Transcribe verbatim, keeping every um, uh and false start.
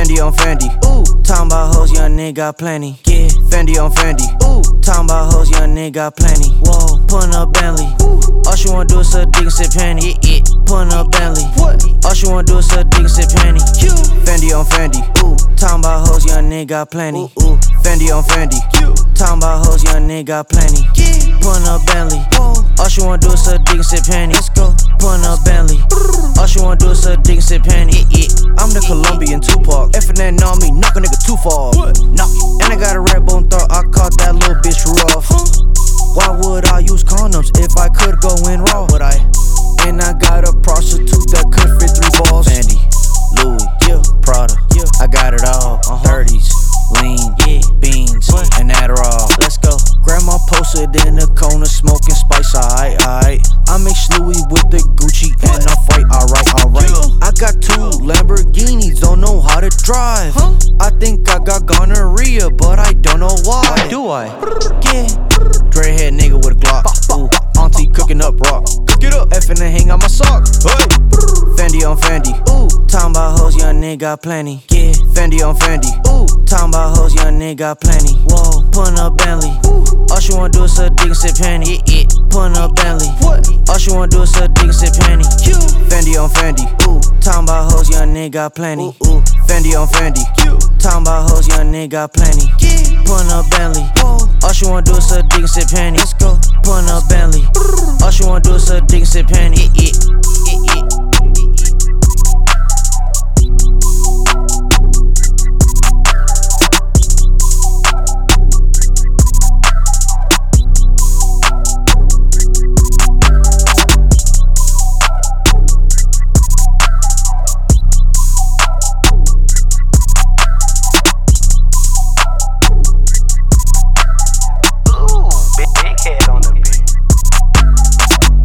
Fendi on Fendi. Ooh, talking about hoes, young nigga got plenty. Yeah, Fendi on Fendi. Ooh, talking about hoes, young nigga got plenty. Whoa, pulling up Bentley. Ooh, all she wanna do is suck dick and sip penny. Yeah, yeah, pulling up Bentley. What? All she wanna do is suck dick and sip penny. Q. Fendi on Fendi. Ooh, talking about hoes, young nigga got plenty. Ooh, ooh. Fendi on Fendi. Q. Talking about hoes, young nigga got plenty. Yeah, pulling up Bentley. Whoa, all she wanna do is suck dick and sip penny. Let's go, pulling up Bentley. All she wanna do is suck dick and sip penny. Yeah, yeah. I'm the Colombian Tupac. F N N on me, knock a nigga too far. What? Knock it. And I got a red bone thought, I caught that little bitch rough. Huh? Why would I use condoms if I could go in raw? Would I? And I got a prostitute that could fit three balls. Fendi, Louis, yeah, Prada, yeah, I got it all. Uh-huh. thirties, lean, yeah, beans, what? And Adderall. Let's go. Grandma posted in the corner smoking spice. Alright, alright. I mix Louis with the Gucci and I fight. Alright, alright. Yeah. I got two Lamborghinis, don't know how to drive. Huh? I think I got gonorrhea, but I don't know why. Why do I? Yeah. Dreadhead nigga with a Glock. Ooh, auntie cooking up rock. Cook it up. F and then hang out my sock. Hey. Fendi on Fendi. Ooh, talking about hoes, young nigga got plenty. Yeah, Fendi on Fendi. Ooh, talking about hoes, young nigga got plenty. Whoa, pulling up Bentley. Ooh, all she wanna do is suck dick and sip penny. Yeah, yeah, pulling up Bentley. What? All she wanna do is suck dick and sip penny. Q. Fendi on Fendi. Ooh, talking about hoes, young nigga got plenty. Ooh, ooh. Fendi on Fendi. Q. Talking about hoes, young nigga got plenty. Yeah, pulling up Bentley. Whoa, all she wanna do is suck dick and sip penny. Let's go, pulling up Bentley. All she wanna do is suck dick and sip penny. Yeah, yeah, yeah.